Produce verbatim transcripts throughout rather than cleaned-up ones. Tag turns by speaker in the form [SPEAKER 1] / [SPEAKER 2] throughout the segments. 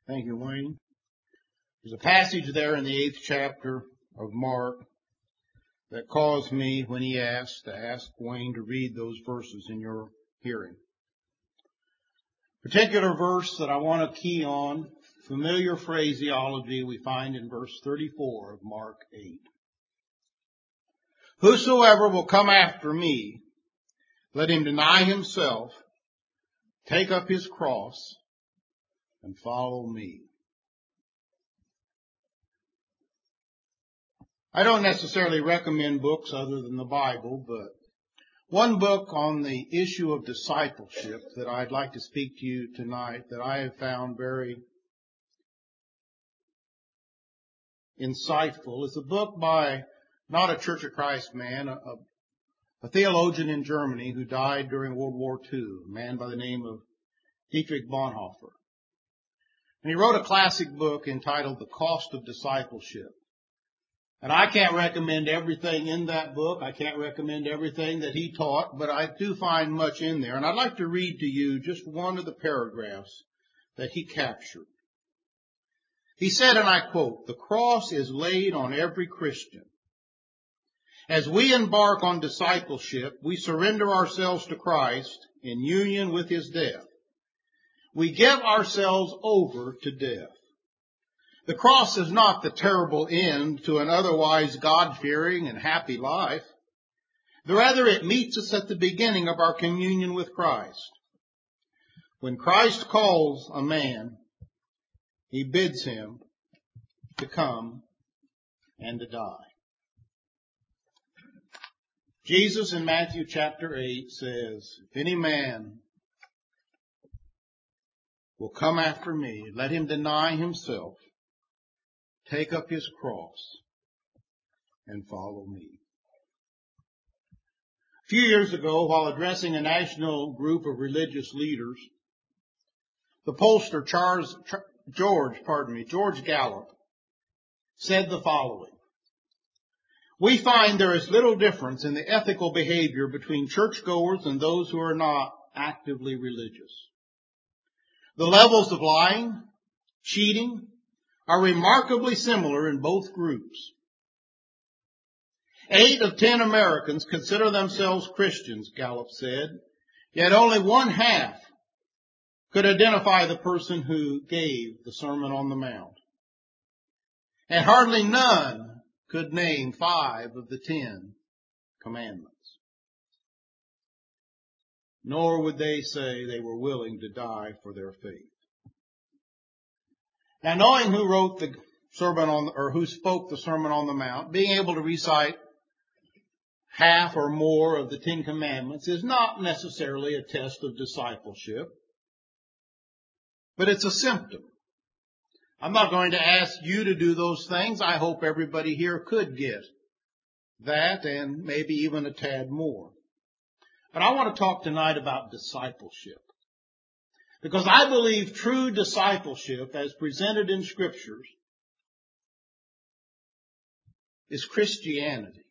[SPEAKER 1] Thank you, Wayne. There's a passage there in the eighth chapter of Mark that caused me, when he asked, to ask Wayne to read those verses in your hearing. Particular verse that I want to key on, familiar phraseology we find in verse thirty-four of Mark eight. Whosoever will come after me, let him deny himself, take up his cross, and follow me. I don't necessarily recommend books other than the Bible, but one book on the issue of discipleship that I'd like to speak to you tonight that I have found very insightful is a book by not a Church of Christ man, a, a theologian in Germany who died during World War Two, a man by the name of Dietrich Bonhoeffer. And he wrote a classic book entitled The Cost of Discipleship. And I can't recommend everything in that book. I can't recommend everything that he taught, but I do find much in there. And I'd like to read to you just one of the paragraphs that he captured. He said, and I quote, "The cross is laid on every Christian. As we embark on discipleship, we surrender ourselves to Christ in union with his death. We give ourselves over to death. The cross is not the terrible end to an otherwise God-fearing and happy life. Rather, it meets us at the beginning of our communion with Christ. When Christ calls a man, he bids him to come and to die." Jesus in Matthew chapter eight says, "If any man will come after me, let him deny himself, take up his cross, and follow me." A few years ago, while addressing a national group of religious leaders, the pollster Charles, George, pardon me, George Gallup said the following: "We find there is little difference in the ethical behavior between churchgoers and those who are not actively religious. The levels of lying, cheating, are remarkably similar in both groups. Eight of ten Americans consider themselves Christians," Gallup said, "yet only one half could identify the person who gave the Sermon on the Mount. And hardly none could name five of the ten commandments. Nor would they say they were willing to die for their faith." Now, knowing who wrote the sermon on, or who spoke the Sermon on the Mount, being able to recite half or more of the Ten Commandments is not necessarily a test of discipleship, but it's a symptom. I'm not going to ask you to do those things. I hope everybody here could get that and maybe even a tad more. But I want to talk tonight about discipleship. Because I believe true discipleship, as presented in Scriptures, is Christianity.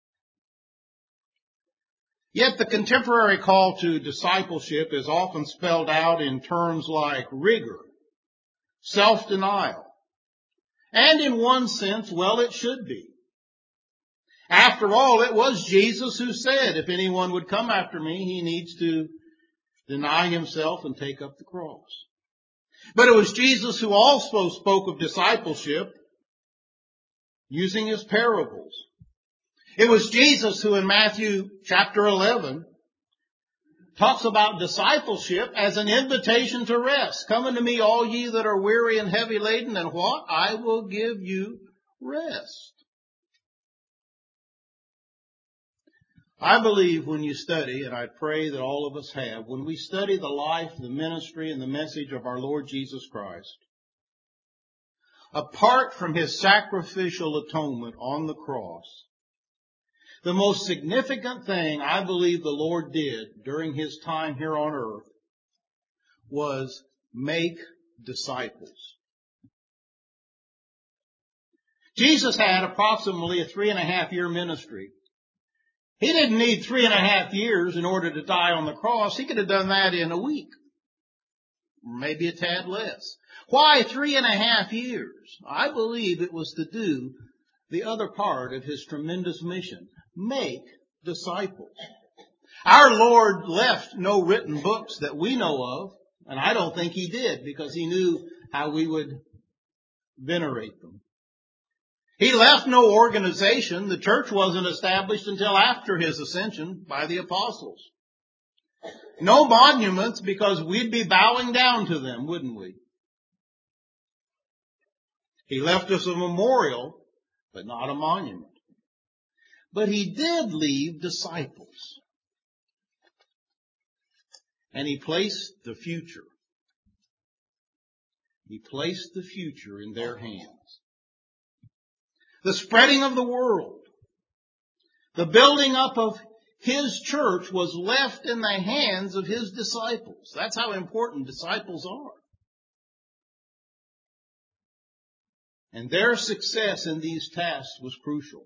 [SPEAKER 1] Yet the contemporary call to discipleship is often spelled out in terms like rigor, self-denial, and in one sense, well, it should be. After all, it was Jesus who said, "If anyone would come after me, he needs to deny himself and take up the cross." But it was Jesus who also spoke of discipleship using his parables. It was Jesus who in Matthew chapter eleven talks about discipleship as an invitation to rest. "Come unto me, all ye that are weary and heavy laden, and what? I will give you rest." I believe when you study, and I pray that all of us have, when we study the life, the ministry, and the message of our Lord Jesus Christ, apart from his sacrificial atonement on the cross, the most significant thing I believe the Lord did during his time here on earth was make disciples. Jesus had approximately a three and a half year ministry. He didn't need three and a half years in order to die on the cross. He could have done that in a week. maybe a tad less. Why three and a half years? I believe it was to do the other part of his tremendous mission. Make disciples. Our Lord left no written books that we know of, and I don't think he did because he knew how we would venerate them. He left no organization. The church wasn't established until after his ascension by the apostles. No monuments because we'd be bowing down to them, wouldn't we? He left us a memorial, but not a monument. But he did leave disciples. And he placed the future. He placed the future in their hands. The spreading of the world, the building up of his church was left in the hands of his disciples. That's how important disciples are. And their success in these tasks was crucial.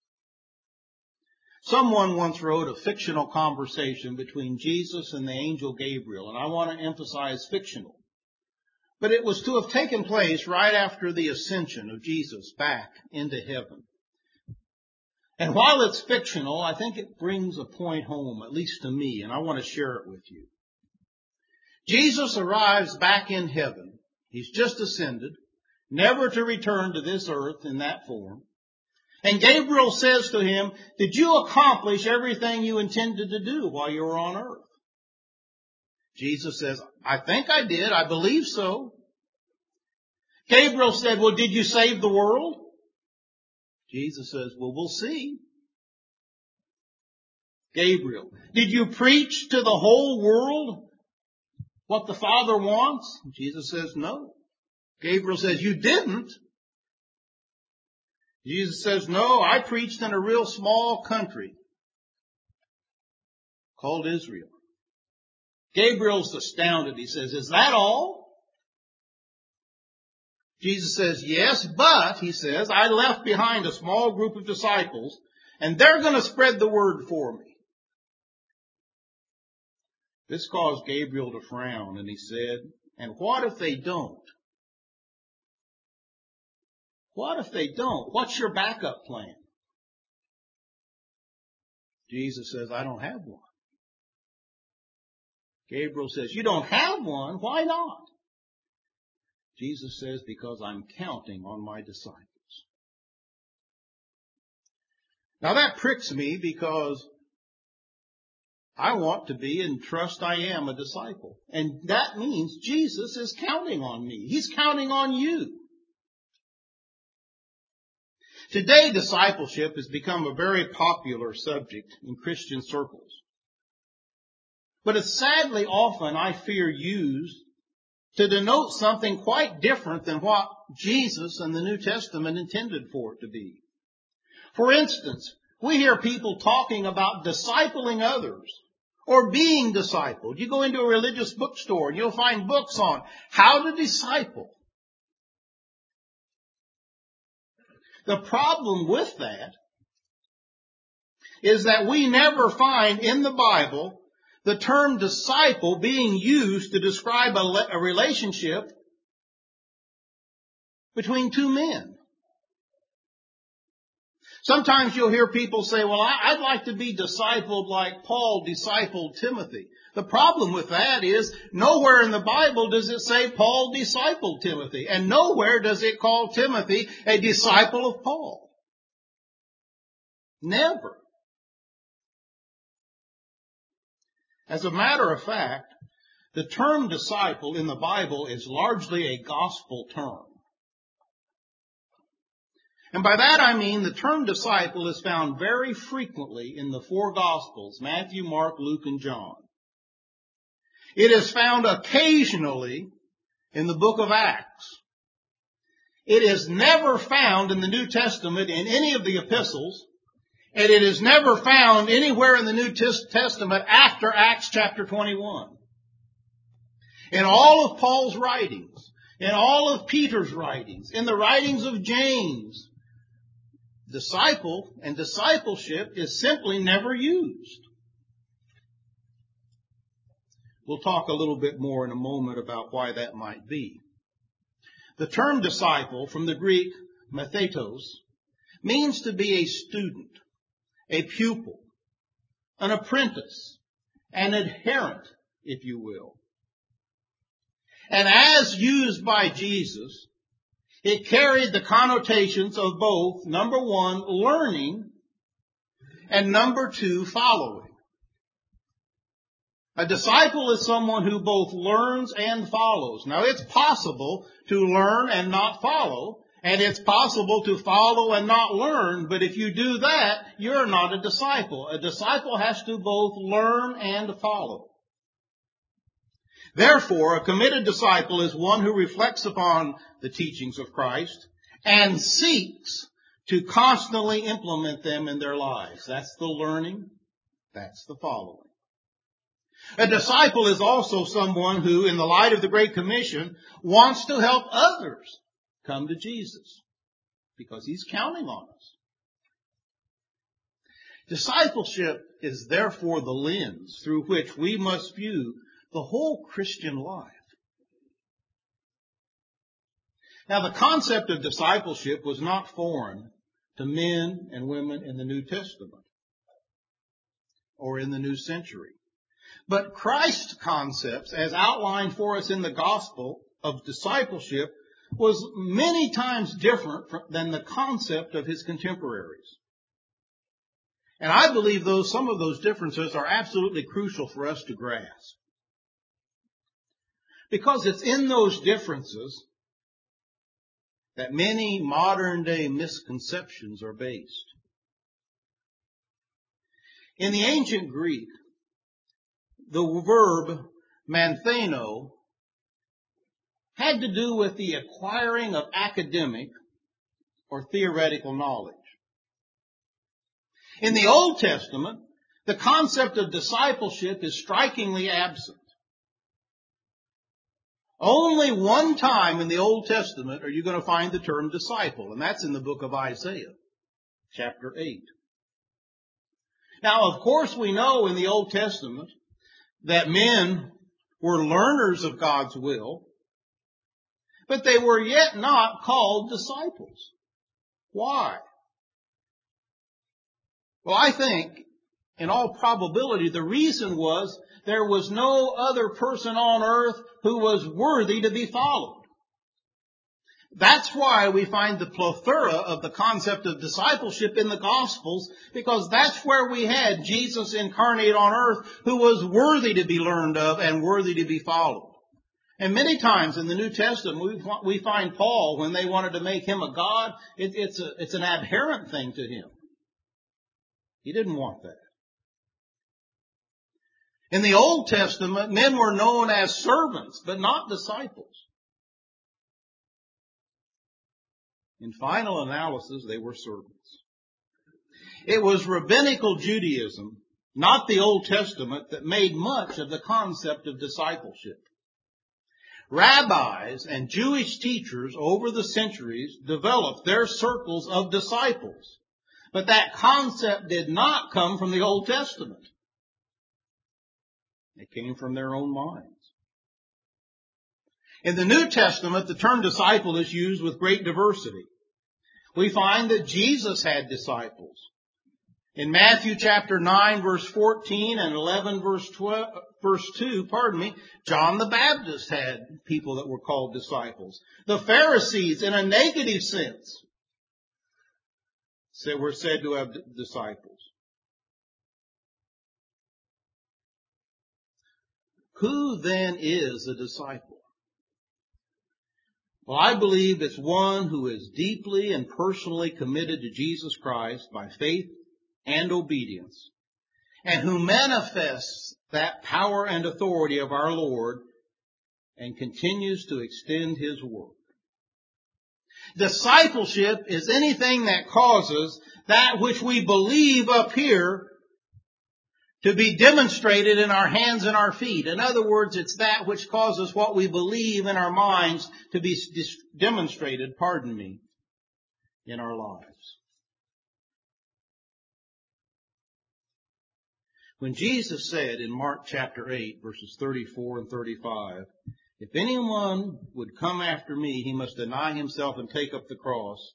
[SPEAKER 1] Someone once wrote a fictional conversation between Jesus and the angel Gabriel, and I want to emphasize fictional. But it was to have taken place right after the ascension of Jesus back into heaven. And while it's fictional, I think it brings a point home, at least to me, and I want to share it with you. Jesus arrives back in heaven. He's just ascended, never to return to this earth in that form. And Gabriel says to him, did you accomplish everything you intended to do while you were on earth? Jesus says, I think I did. I believe so. Gabriel said, well, did you save the world? Jesus says, well, we'll see. Gabriel, did you preach to the whole world what the Father wants? Jesus says, no. Gabriel says, you didn't. Jesus says, no, I preached in a real small country called Israel. Gabriel's astounded. He says, is that all? Jesus says, yes, but, he says, I left behind a small group of disciples, and they're going to spread the word for me. This caused Gabriel to frown, and he said, and what if they don't? What if they don't? What's your backup plan? Jesus says, I don't have one. Gabriel says, you don't have one? Why not? Jesus says, because I'm counting on my disciples. Now that pricks me because I want to be and trust I am a disciple. And that means Jesus is counting on me. He's counting on you. Today, discipleship has become a very popular subject in Christian circles. But it's sadly often, I fear, used to denote something quite different than what Jesus and the New Testament intended for it to be. For instance, we hear people talking about discipling others or being discipled. You go into a religious bookstore and you'll find books on how to disciple. The problem with that is that we never find in the Bible the term disciple being used to describe a, le- a relationship between two men. Sometimes you'll hear people say, well, I, I'd like to be discipled like Paul discipled Timothy. The problem with that is nowhere in the Bible does it say Paul discipled Timothy, and nowhere does it call Timothy a disciple of Paul. Never. As a matter of fact, the term disciple in the Bible is largely a gospel term. And by that I mean the term disciple is found very frequently in the four Gospels, Matthew, Mark, Luke, and John. It is found occasionally in the book of Acts. It is never found in the New Testament in any of the epistles, and it is never found anywhere in the New Testament after Acts chapter twenty-one. In all of Paul's writings, in all of Peter's writings, in the writings of James, disciple and discipleship is simply never used. We'll talk a little bit more in a moment about why that might be. The term disciple, from the Greek mathetos, means to be a student, a pupil, an apprentice, an adherent, if you will. And as used by Jesus, it carried the connotations of both, number one, learning, and number two, following. A disciple is someone who both learns and follows. Now, it's possible to learn and not follow, and it's possible to follow and not learn, but if you do that, you're not a disciple. A disciple has to both learn and follow. Therefore, a committed disciple is one who reflects upon the teachings of Christ and seeks to constantly implement them in their lives. That's the learning. That's the following. A disciple is also someone who, in the light of the Great Commission, wants to help others come to Jesus because he's counting on us. Discipleship is therefore the lens through which we must view the whole Christian life. Now, the concept of discipleship was not foreign to men and women in the New Testament or in the new century. But Christ's concepts, as outlined for us in the gospel of discipleship, was many times different than the concept of his contemporaries. And I believe those, some of those differences are absolutely crucial for us to grasp. Because it's in those differences that many modern day misconceptions are based. In the ancient Greek, the verb mantheno had to do with the acquiring of academic or theoretical knowledge. In the Old Testament, the concept of discipleship is strikingly absent. Only one time in the Old Testament are you going to find the term disciple, and that's in the book of Isaiah, chapter eight. Now, of course, we know in the Old Testament that men were learners of God's will, but they were yet not called disciples. Why? Well, I think, in all probability, the reason was there was no other person on earth who was worthy to be followed. That's why we find the plethora of the concept of discipleship in the Gospels, because that's where we had Jesus incarnate on earth, who was worthy to be learned of and worthy to be followed. And many times in the New Testament, we find Paul, when they wanted to make him a god, it, it's, a, it's an abhorrent thing to him. He didn't want that. In the Old Testament, men were known as servants, but not disciples. In final analysis, they were servants. It was rabbinical Judaism, not the Old Testament, that made much of the concept of discipleship. Rabbis and Jewish teachers over the centuries developed their circles of disciples, but that concept did not come from the Old Testament. It came from their own minds. In the New Testament, the term disciple is used with great diversity. We find that Jesus had disciples. In Matthew chapter nine, verse fourteen and eleven, verse twelve, verse two, pardon me, John the Baptist had people that were called disciples. The Pharisees, in a negative sense, were said to have disciples. Who then is a disciple? Well, I believe it's one who is deeply and personally committed to Jesus Christ by faith and obedience, and who manifests that power and authority of our Lord and continues to extend His work. Discipleship is anything that causes that which we believe up here to be demonstrated in our hands and our feet. In other words, it's that which causes what we believe in our minds to be demonstrated, pardon me, in our lives. When Jesus said in Mark chapter eight, verses thirty-four and thirty-five, if anyone would come after me, he must deny himself and take up the cross.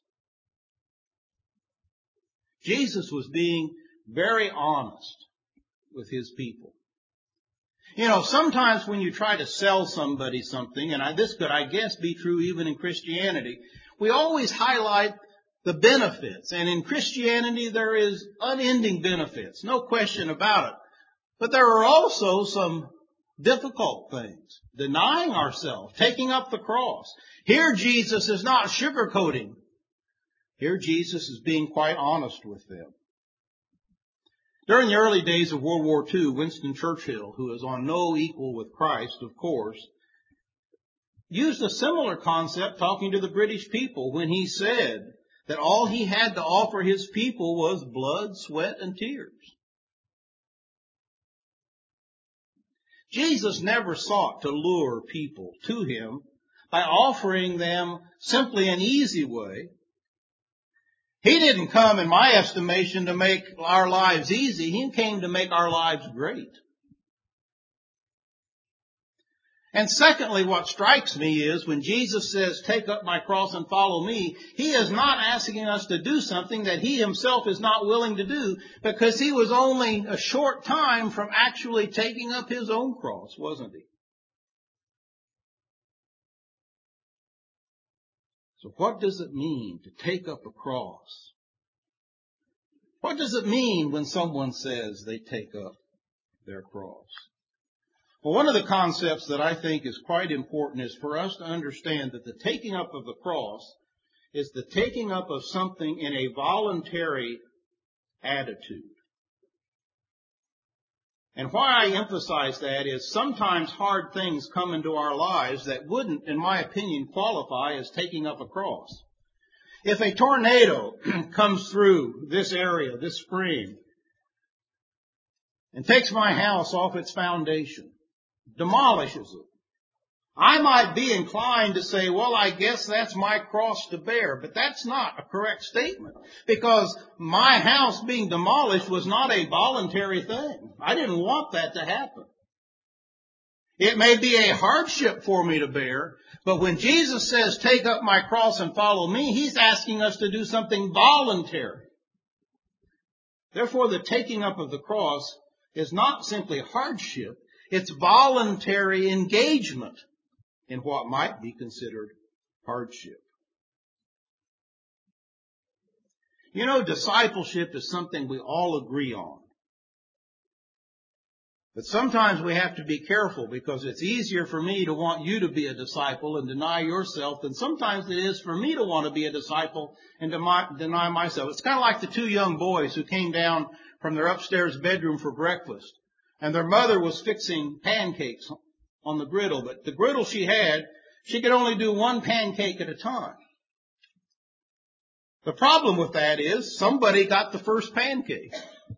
[SPEAKER 1] Jesus was being very honest with his people. You know, sometimes when you try to sell somebody something, and I, this could, I guess, be true even in Christianity, we always highlight the benefits. And in Christianity, there is unending benefits, no question about it. But there are also some difficult things. Denying ourselves, taking up the cross. Here Jesus is not sugarcoating. Here Jesus is being quite honest with them. During the early days of World War Two, Winston Churchill, who is on no equal with Christ, of course, used a similar concept talking to the British people when he said that all he had to offer his people was blood, sweat, and tears. Jesus never sought to lure people to him by offering them simply an easy way. He didn't come, in my estimation, to make our lives easy. He came to make our lives great. And secondly, what strikes me is when Jesus says, take up my cross and follow me, he is not asking us to do something that he himself is not willing to do, because he was only a short time from actually taking up his own cross, wasn't he? So what does it mean to take up a cross? What does it mean when someone says they take up their cross? Well, one of the concepts that I think is quite important is for us to understand that the taking up of the cross is the taking up of something in a voluntary attitude. And why I emphasize that is sometimes hard things come into our lives that wouldn't, in my opinion, qualify as taking up a cross. If a tornado comes through this area this spring and takes my house off its foundation, demolishes it, I might be inclined to say, well, I guess that's my cross to bear. But that's not a correct statement, because my house being demolished was not a voluntary thing. I didn't want that to happen. It may be a hardship for me to bear, but when Jesus says, take up my cross and follow me, he's asking us to do something voluntary. Therefore, the taking up of the cross is not simply hardship, it's voluntary engagement in what might be considered hardship. You know, discipleship is something we all agree on. But sometimes we have to be careful, because it's easier for me to want you to be a disciple and deny yourself than sometimes it is for me to want to be a disciple and deny myself. It's kind of like the two young boys who came down from their upstairs bedroom for breakfast, and their mother was fixing pancakes on the griddle, but the griddle she had, she could only do one pancake at a time. The problem with that is somebody got the first pancake.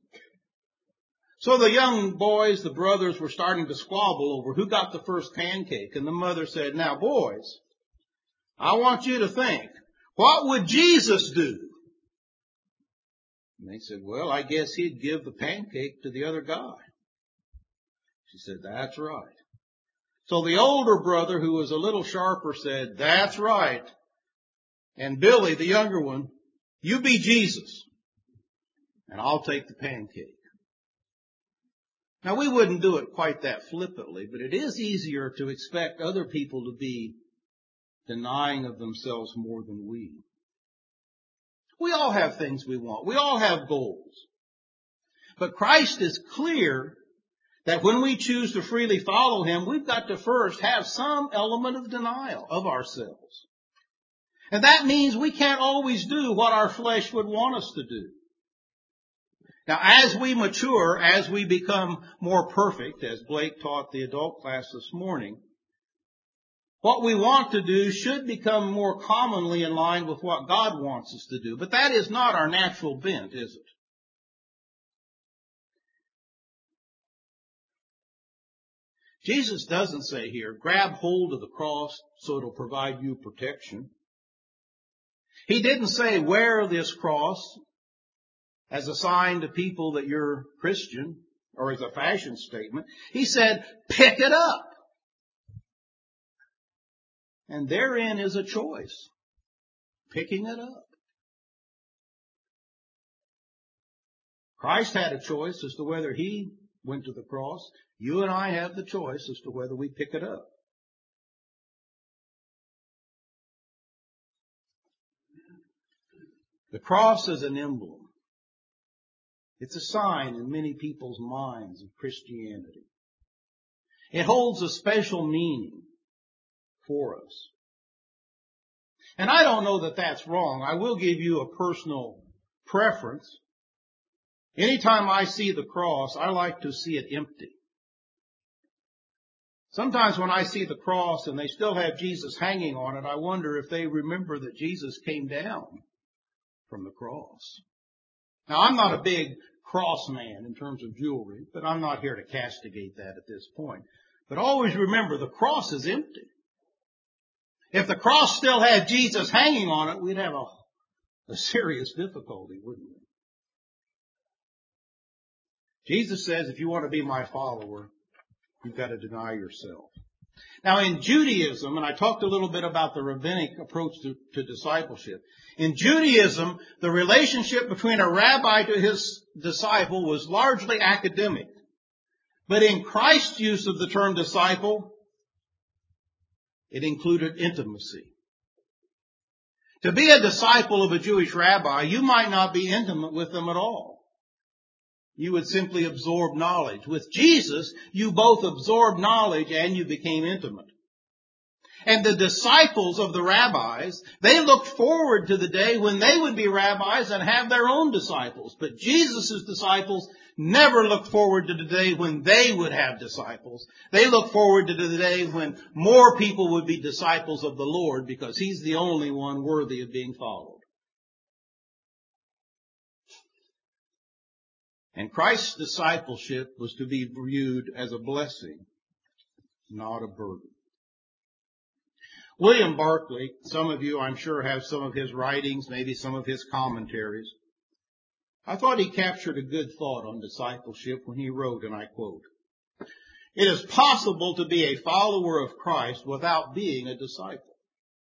[SPEAKER 1] So the young boys, the brothers, were starting to squabble over who got the first pancake. And the mother said, now boys, I want you to think, what would Jesus do? And they said, well, I guess he'd give the pancake to the other guy. She said, that's right. So the older brother, who was a little sharper, said, that's right. And Billy, the younger one, you be Jesus, and I'll take the pancake. Now, we wouldn't do it quite that flippantly, but it is easier to expect other people to be denying of themselves more than we. We all have things we want. We all have goals. But Christ is clear that when we choose to freely follow him, we've got to first have some element of denial of ourselves. And that means we can't always do what our flesh would want us to do. Now, as we mature, as we become more perfect, as Blake taught the adult class this morning, what we want to do should become more commonly in line with what God wants us to do. But that is not our natural bent, is it? Jesus doesn't say here, grab hold of the cross so it'll provide you protection. He didn't say, wear this cross as a sign to people that you're Christian. or as a fashion statement. He said, pick it up. And therein is a choice. Picking it up. Christ had a choice as to whether he went to the cross. You and I have the choice as to whether we pick it up. The cross is an emblem. It's a sign in many people's minds of Christianity. It holds a special meaning for us. And I don't know that that's wrong. I will give you a personal preference. Anytime I see the cross, I like to see it empty. Sometimes when I see the cross and they still have Jesus hanging on it, I wonder if they remember that Jesus came down from the cross. Now, I'm not a big cross man in terms of jewelry, but I'm not here to castigate that at this point. But always remember, the cross is empty. If the cross still had Jesus hanging on it, we'd have a, a serious difficulty, wouldn't we? Jesus says, if you want to be my follower, you've got to deny yourself. Now, in Judaism, and I talked a little bit about the rabbinic approach to, to discipleship. In Judaism, the relationship between a rabbi to his disciple was largely academic. But in Christ's use of the term disciple, it included intimacy. To be a disciple of a Jewish rabbi, you might not be intimate with them at all. You would simply absorb knowledge. With Jesus, you both absorbed knowledge and you became intimate. And the disciples of the rabbis, they looked forward to the day when they would be rabbis and have their own disciples. But Jesus' disciples never looked forward to the day when they would have disciples. They looked forward to the day when more people would be disciples of the Lord, because He's the only one worthy of being followed. And Christ's discipleship was to be viewed as a blessing, not a burden. William Barclay, some of you I'm sure have some of his writings, maybe some of his commentaries. I thought he captured a good thought on discipleship when he wrote, and I quote, "It is possible to be a follower of Christ without being a disciple.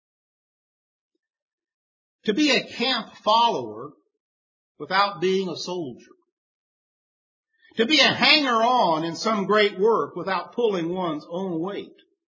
[SPEAKER 1] To be a camp follower without being a soldier. To be a hanger-on in some great work without pulling one's own weight."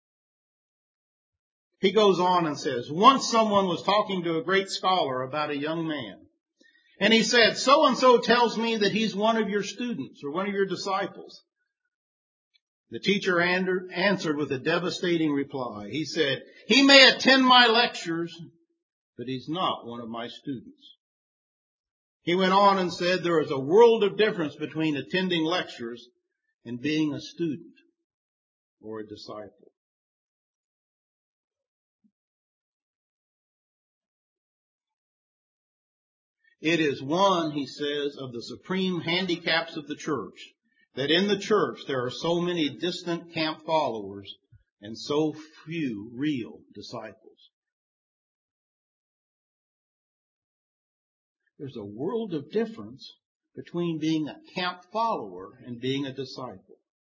[SPEAKER 1] He goes on and says, once someone was talking to a great scholar about a young man. And he said, so-and-so tells me that he's one of your students or one of your disciples. The teacher answered with a devastating reply. He said, he may attend my lectures, but he's not one of my students. He went on and said, there is a world of difference between attending lectures and being a student or a disciple. It is one, he says, of the supreme handicaps of the church, that in the church there are so many distant camp followers and so few real disciples. There's a world of difference between being a camp follower and being a disciple.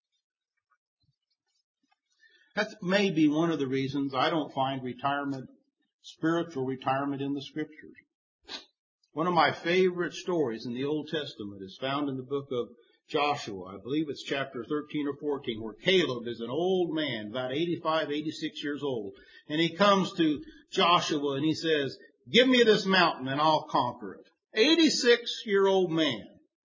[SPEAKER 1] That may be one of the reasons I don't find retirement, spiritual retirement in the Scriptures. One of my favorite stories in the Old Testament is found in the book of Joshua. I believe it's chapter thirteen or fourteen, where Caleb is an old man, about eighty-five, eighty-six years old. And he comes to Joshua and he says, give me this mountain and I'll conquer it. eighty-six-year-old man.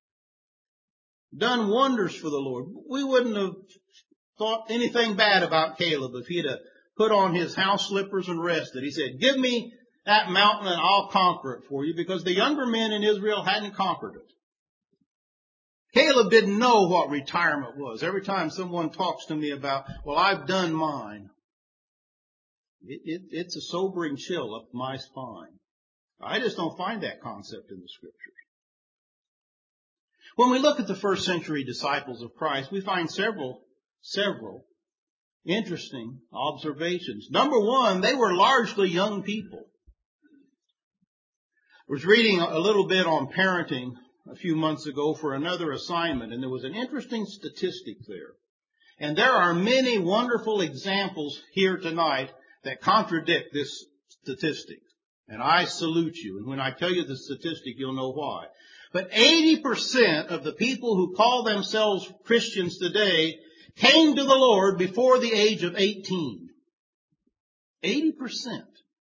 [SPEAKER 1] Done wonders for the Lord. We wouldn't have thought anything bad about Caleb if he'd have put on his house slippers and rested. He said, give me that mountain and I'll conquer it for you, because the younger men in Israel hadn't conquered it. Caleb didn't know what retirement was. Every time someone talks to me about, well, I've done mine, it, it, it's a sobering chill up my spine. I just don't find that concept in the Scriptures. When we look at the first century disciples of Christ, we find several, several interesting observations. Number one, they were largely young people. I was reading a little bit on parenting a few months ago for another assignment, and there was an interesting statistic there. And there are many wonderful examples here tonight that contradict this statistic. And I salute you. And when I tell you the statistic, you'll know why. But eighty percent of the people who call themselves Christians today came to the Lord before the age of eighteen. eighty percent.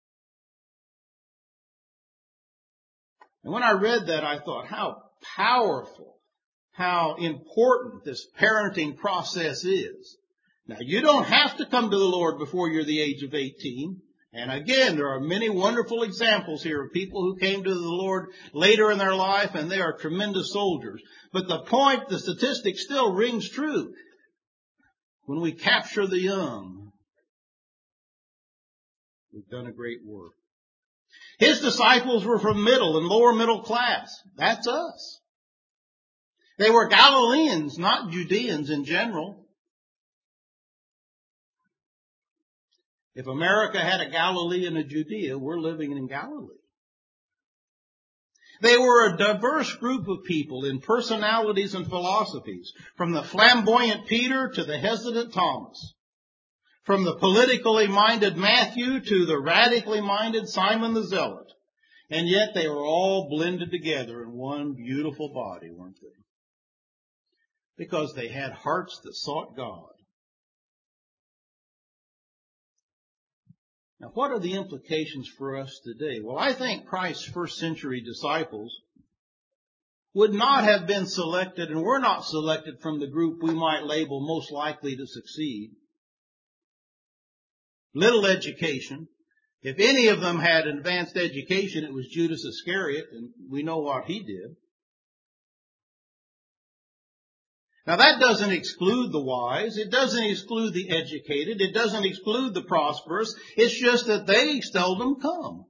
[SPEAKER 1] And when I read that, I thought, how powerful, how important this parenting process is. Now, you don't have to come to the Lord before you're the age of eighteen. And again, there are many wonderful examples here of people who came to the Lord later in their life, and they are tremendous soldiers. But the point, the statistic still rings true. When we capture the young, we've done a great work. His disciples were from middle and lower middle class. That's us. They were Galileans, not Judeans in general. If America had a Galilee and a Judea, we're living in Galilee. They were a diverse group of people in personalities and philosophies, from the flamboyant Peter to the hesitant Thomas, from the politically minded Matthew to the radically minded Simon the Zealot. And yet they were all blended together in one beautiful body, weren't they? Because they had hearts that sought God. Now, what are the implications for us today? Well, I think Christ's first century disciples would not have been selected, and were not selected from the group we might label most likely to succeed. Little education. If any of them had advanced education, it was Judas Iscariot, and we know what he did. Now, that doesn't exclude the wise. It doesn't exclude the educated. It doesn't exclude the prosperous. It's just that they seldom come.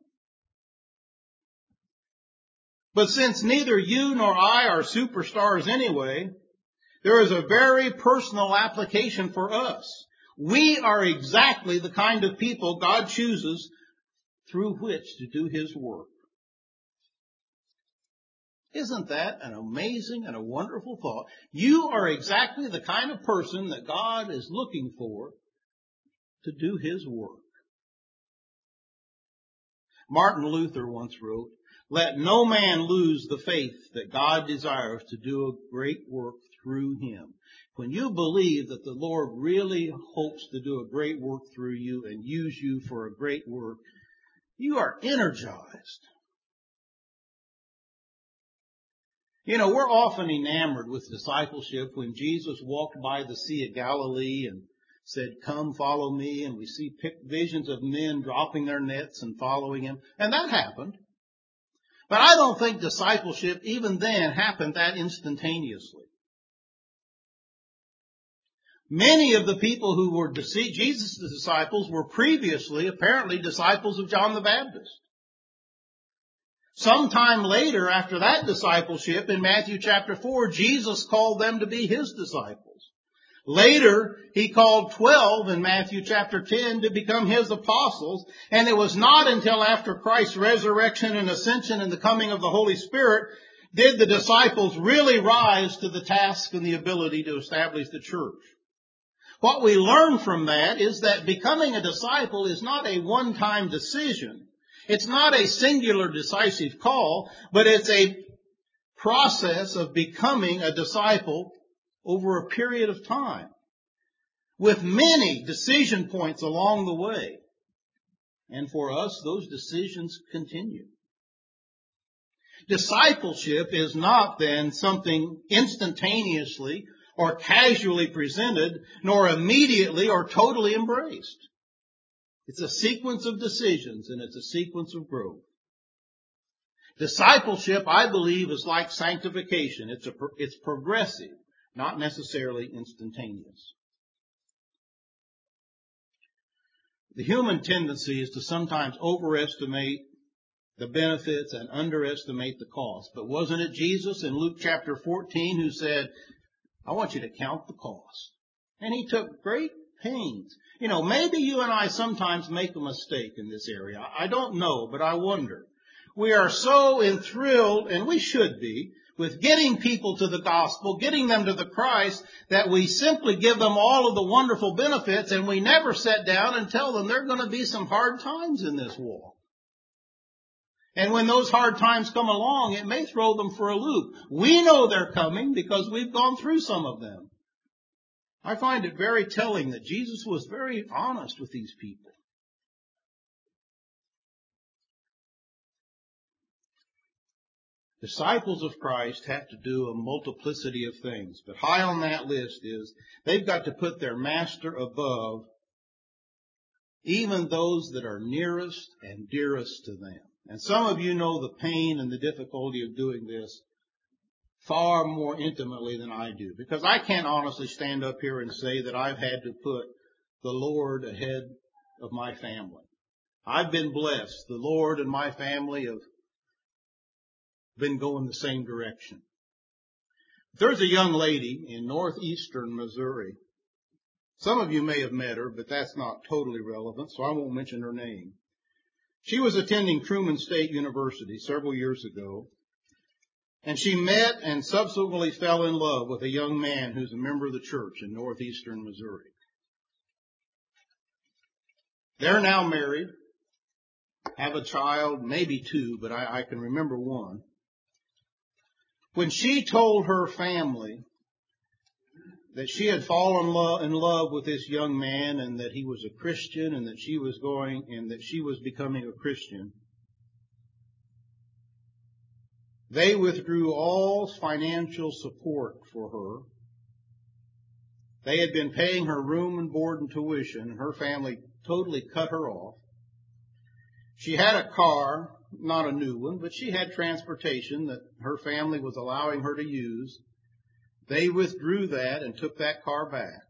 [SPEAKER 1] But since neither you nor I are superstars anyway, there is a very personal application for us. We are exactly the kind of people God chooses through which to do His work. Isn't that an amazing and a wonderful thought? You are exactly the kind of person that God is looking for to do His work. Martin Luther once wrote, "Let no man lose the faith that God desires to do a great work through him." When you believe that the Lord really hopes to do a great work through you and use you for a great work, you are energized. You know, we're often enamored with discipleship when Jesus walked by the Sea of Galilee and said, "Come, follow me," and we see visions of men dropping their nets and following Him. And that happened. But I don't think discipleship, even then, happened that instantaneously. Many of the people who were Jesus' disciples were previously, apparently, disciples of John the Baptist. Sometime later, after that discipleship, in Matthew chapter four, Jesus called them to be His disciples. Later, He called twelve in Matthew chapter ten to become His apostles. And it was not until after Christ's resurrection and ascension and the coming of the Holy Spirit did the disciples really rise to the task and the ability to establish the church. What we learn from that is that becoming a disciple is not a one-time decision. It's not a singular decisive call, but it's a process of becoming a disciple over a period of time, with many decision points along the way. And for us, those decisions continue. Discipleship is not then something instantaneously or casually presented, nor immediately or totally embraced. It's a sequence of decisions, and it's a sequence of growth. Discipleship, I believe, is like sanctification. It's a, it's progressive, not necessarily instantaneous. The human tendency is to sometimes overestimate the benefits and underestimate the cost. But wasn't it Jesus in Luke chapter fourteen who said, "I want you to count the cost"? And He took great pains. You know, maybe you and I sometimes make a mistake in this area. I don't know, but I wonder. We are so enthralled, and we should be, with getting people to the gospel, getting them to the Christ, that we simply give them all of the wonderful benefits, and we never sit down and tell them there are going to be some hard times in this walk. And when those hard times come along, it may throw them for a loop. We know they're coming because we've gone through some of them. I find it very telling that Jesus was very honest with these people. Disciples of Christ have to do a multiplicity of things, but high on that list is they've got to put their master above even those that are nearest and dearest to them. And some of you know the pain and the difficulty of doing this far more intimately than I do, because I can't honestly stand up here and say that I've had to put the Lord ahead of my family. I've been blessed. The Lord and my family have been going the same direction. There's a young lady in northeastern Missouri. Some of you may have met her, but that's not totally relevant, so I won't mention her name. She was attending Truman State University several years ago, and she met and subsequently fell in love with a young man who's a member of the church in northeastern Missouri. They're now married, have a child, maybe two, but I, I can remember one. When she told her family that she had fallen lo- in love with this young man and that he was a Christian and that she was going and that she was becoming a Christian, they withdrew all financial support for her. They had been paying her room and board and tuition, and her family totally cut her off. She had a car, not a new one, but she had transportation that her family was allowing her to use. They withdrew that and took that car back.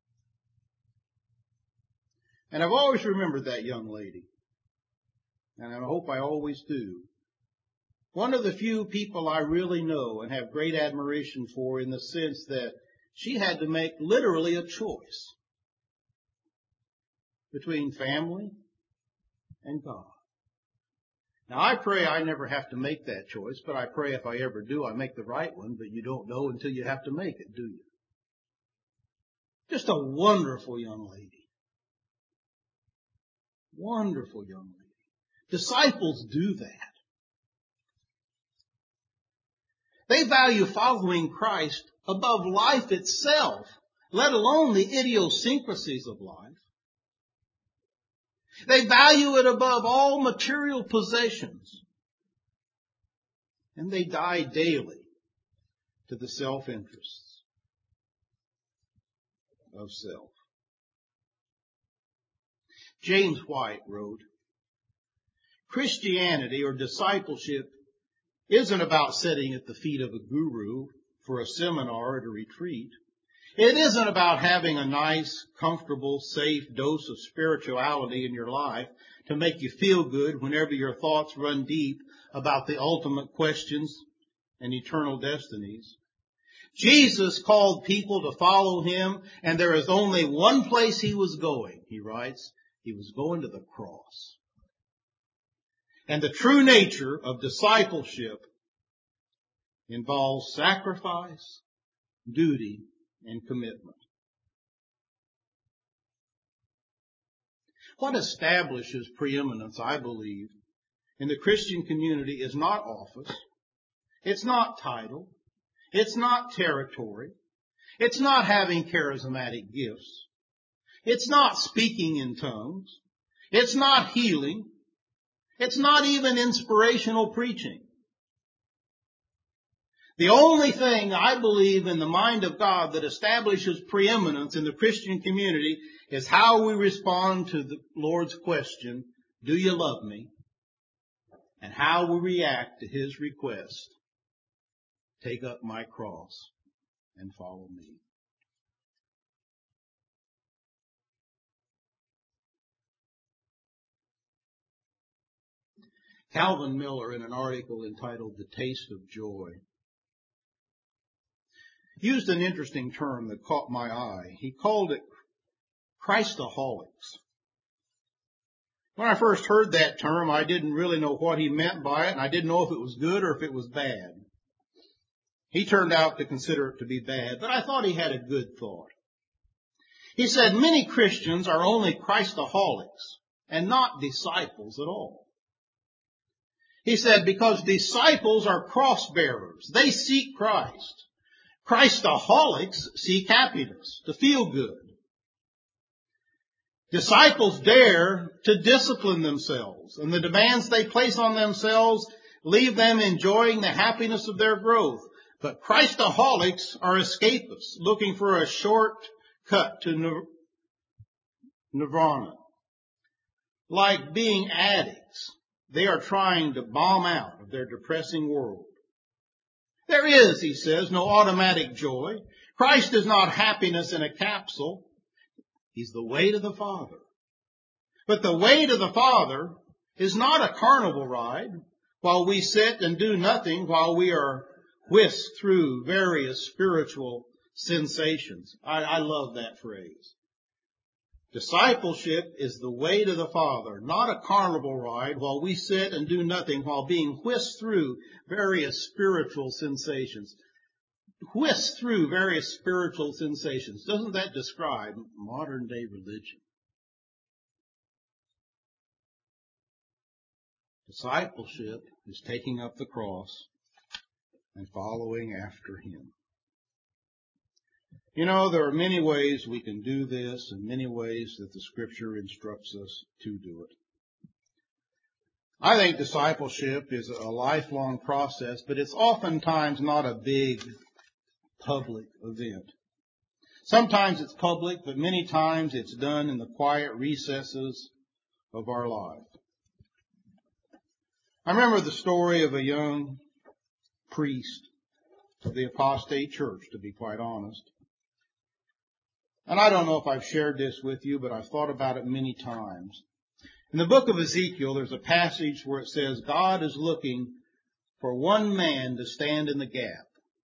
[SPEAKER 1] And I've always remembered that young lady. And I hope I always do. One of the few people I really know and have great admiration for, in the sense that she had to make literally a choice between family and God. Now, I pray I never have to make that choice, but I pray if I ever do, I make the right one, but you don't know until you have to make it, do you? Just a wonderful young lady. Wonderful young lady. Disciples do that. They value following Christ above life itself, let alone the idiosyncrasies of life. They value it above all material possessions. And they die daily to the self-interests of self. James White wrote, Christianity or discipleship isn't about sitting at the feet of a guru for a seminar at a retreat. It isn't about having a nice, comfortable, safe dose of spirituality in your life to make you feel good whenever your thoughts run deep about the ultimate questions and eternal destinies. Jesus called people to follow him, and there is only one place he was going, he writes. He was going to the cross. And the true nature of discipleship involves sacrifice, duty, and commitment. What establishes preeminence, I believe, in the Christian community is not office. It's not title. It's not territory. It's not having charismatic gifts. It's not speaking in tongues. It's not healing. It's not even inspirational preaching. The only thing I believe in the mind of God that establishes preeminence in the Christian community is how we respond to the Lord's question, do you love me? And how we react to his request, take up my cross and follow me. Calvin Miller, in an article entitled The Taste of Joy, used an interesting term that caught my eye. He called it Christaholics. When I first heard that term, I didn't really know what he meant by it, and I didn't know if it was good or if it was bad. He turned out to consider it to be bad, but I thought he had a good thought. He said many Christians are only Christaholics and not disciples at all. He said because disciples are cross bearers. They seek Christ. Christaholics seek happiness, to feel good. Disciples dare to discipline themselves, and the demands they place on themselves leave them enjoying the happiness of their growth. But Christaholics are escapists, looking for a short cut to nirvana. Like being addicts, they are trying to bomb out of their depressing world. There is, he says, no automatic joy. Christ is not happiness in a capsule. He's the way to the Father. But the way to the Father is not a carnival ride while we sit and do nothing while we are whisked through various spiritual sensations. I, I love that phrase. Discipleship is the way to the Father, not a carnival ride while we sit and do nothing while being whisked through various spiritual sensations. Whisked through various spiritual sensations. Doesn't that describe modern day religion? Discipleship is taking up the cross and following after Him. You know, there are many ways we can do this and many ways that the Scripture instructs us to do it. I think discipleship is a lifelong process, but it's oftentimes not a big public event. Sometimes it's public, but many times it's done in the quiet recesses of our life. I remember the story of a young priest of the apostate church, to be quite honest. And I don't know if I've shared this with you, but I've thought about it many times. In the book of Ezekiel, there's a passage where it says God is looking for one man to stand in the gap.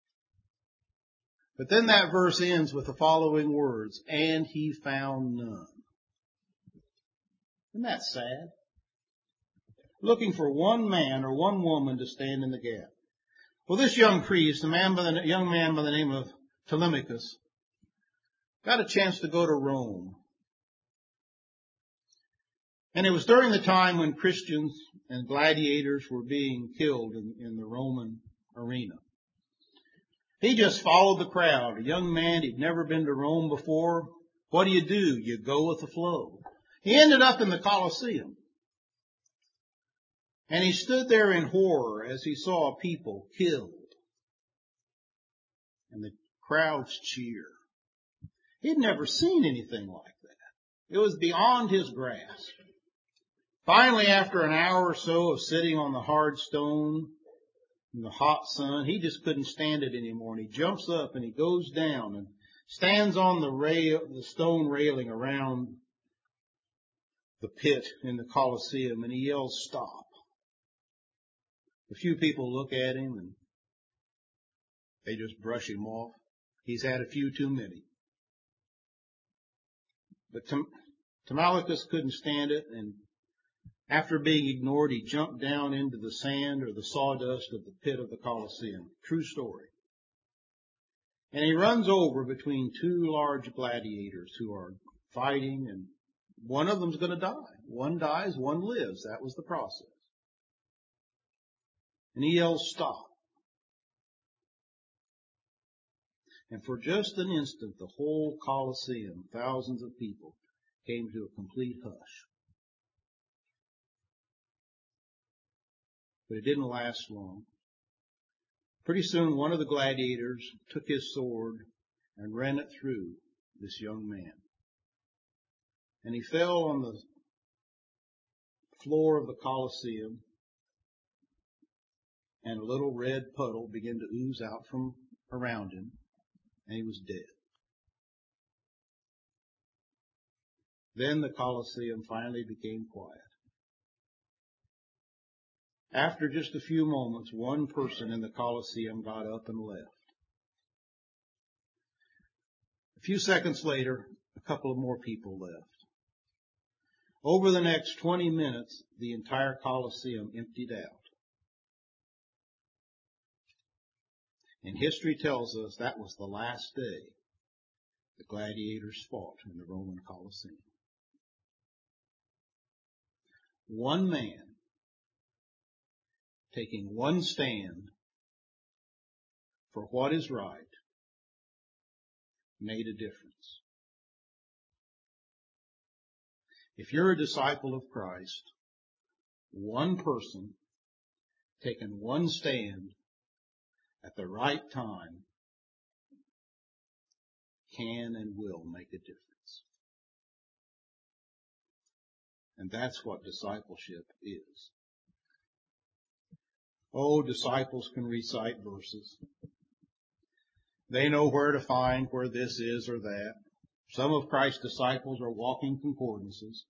[SPEAKER 1] But then that verse ends with the following words, and he found none. Isn't that sad? Looking for one man or one woman to stand in the gap. Well, this young priest, a man by the, young man by the name of Telemachus, got a chance to go to Rome. And it was during the time when Christians and gladiators were being killed in, in the Roman arena. He just followed the crowd. A young man, he'd never been to Rome before. What do you do? You go with the flow. He ended up in the Colosseum. And he stood there in horror as he saw people killed. And the crowds cheer. He'd never seen anything like that. It was beyond his grasp. Finally, after an hour or so of sitting on the hard stone in the hot sun, he just couldn't stand it anymore. And he jumps up and he goes down and stands on the rail, the stone railing around the pit in the Colosseum, and he yells, "Stop." A few people look at him and they just brush him off. He's had a few too many. But Telemachus couldn't stand it, and after being ignored, he jumped down into the sand or the sawdust of the pit of the Colosseum. True story. And he runs over between two large gladiators who are fighting, and one of them's going to die. One dies, one lives. That was the process. And he yells, "Stop." And for just an instant, the whole Colosseum, thousands of people, came to a complete hush. But it didn't last long. Pretty soon, one of the gladiators took his sword and ran it through this young man. And he fell on the floor of the Colosseum, and a little red puddle began to ooze out from around him, and he was dead. Then the Colosseum finally became quiet. After just a few moments, one person in the Colosseum got up and left. A few seconds later, a couple of more people left. Over the next twenty minutes, the entire Colosseum emptied out. And history tells us that was the last day the gladiators fought in the Roman Colosseum. One man taking one stand for what is right made a difference. If you're a disciple of Christ, one person taking one stand at the right time can and will make a difference. And that's what discipleship is. Oh, disciples can recite verses. They know where to find where this is or that. Some of Christ's disciples are walking concordances.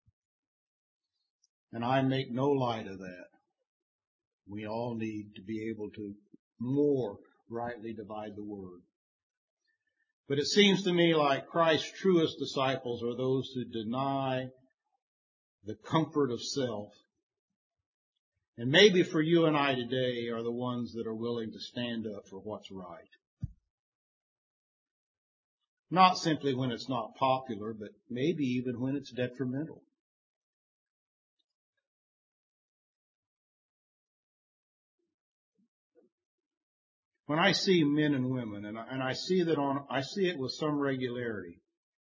[SPEAKER 1] And I make no light of that. We all need to be able to more rightly divide the word. But it seems to me like Christ's truest disciples are those who deny the comfort of self. And maybe for you and I today are the ones that are willing to stand up for what's right. Not simply when it's not popular, but maybe even when it's detrimental. When I see men and women, and I, and I see that on, I see it with some regularity,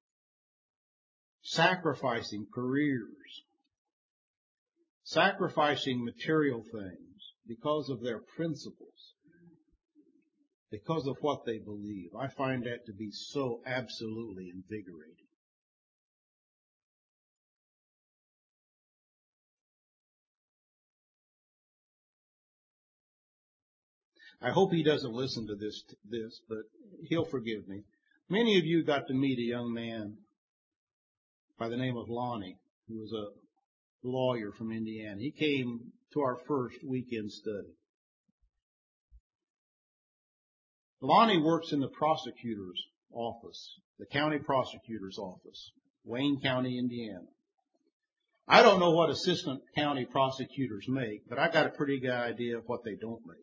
[SPEAKER 1] sacrificing careers, sacrificing material things because of their principles, because of what they believe, I find that to be so absolutely invigorating. I hope he doesn't listen to this, this, but he'll forgive me. Many of you got to meet a young man by the name of Lonnie, who was a lawyer from Indiana. He came to our first weekend study. Lonnie works in the prosecutor's office, the county prosecutor's office, Wayne County, Indiana. I don't know what assistant county prosecutors make, but I got a pretty good idea of what they don't make.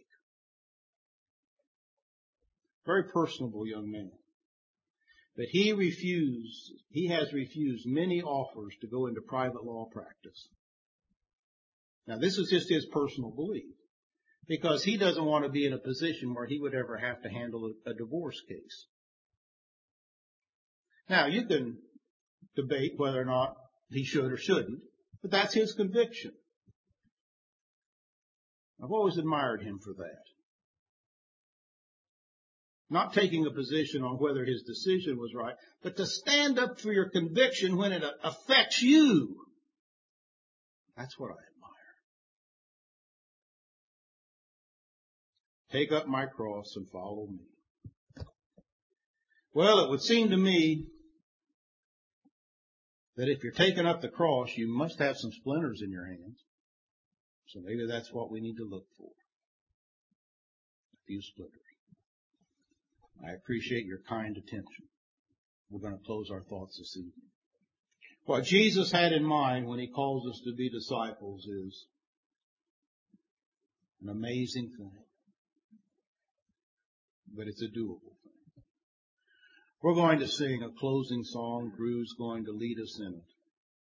[SPEAKER 1] Very personable young man. But he refused, he has refused many offers to go into private law practice. Now this is just his personal belief, because he doesn't want to be in a position where he would ever have to handle a, a divorce case. Now you can debate whether or not he should or shouldn't, but that's his conviction. I've always admired him for that. Not taking a position on whether his decision was right, but to stand up for your conviction when it affects you. That's what I admire. Take up my cross and follow me. Well, it would seem to me that if you're taking up the cross, you must have some splinters in your hands. So maybe that's what we need to look for. A few splinters. I appreciate your kind attention. We're going to close our thoughts this evening. What Jesus had in mind when he calls us to be disciples is an amazing thing. But it's a doable thing. We're going to sing a closing song. Drew's going to lead us in it.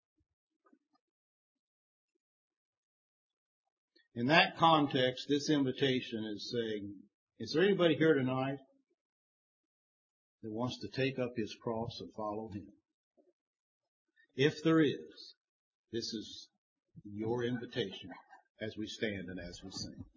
[SPEAKER 1] In that context, this invitation is saying, is there anybody here tonight that wants to take up his cross and follow him? If there is, this is your invitation as we stand and as we sing.